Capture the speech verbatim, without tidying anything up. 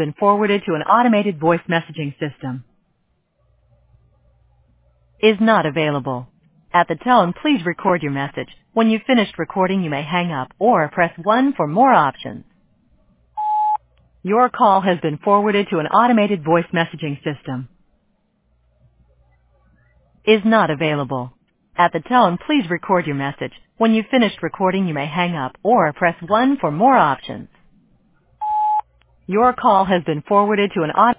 been forwarded to an automated voice messaging system. Is not available. At the tone, please record your message. When you've finished recording, you may hang up or press one for more options. Your call has been forwarded to an automated voice messaging system. Is not available. At the tone, please record your message. When you've finished recording, you may hang up or press one for more options. Your call has been forwarded to an auto